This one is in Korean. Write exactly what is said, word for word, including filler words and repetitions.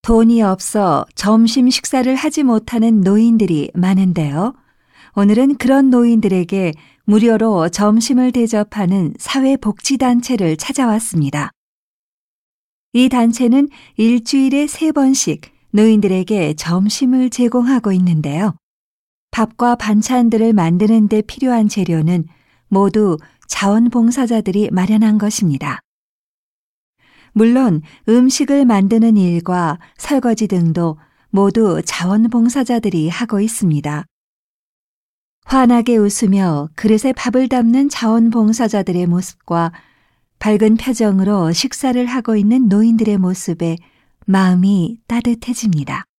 돈이 없어 점심 식사를 하지 못하는 노인들이 많은데요. 오늘은 그런 노인들에게 무료로 점심을 대접하는 사회복지단체를 찾아왔습니다. 이 단체는 일주일에 세 번씩 노인들에게 점심을 제공하고 있는데요. 밥과 반찬들을 만드는 데 필요한 재료는 모두 자원봉사자들이 마련한 것입니다. 물론 음식을 만드는 일과 설거지 등도 모두 자원봉사자들이 하고 있습니다. 환하게 웃으며 그릇에 밥을 담는 자원봉사자들의 모습과 밝은 표정으로 식사를 하고 있는 노인들의 모습에 마음이 따뜻해집니다.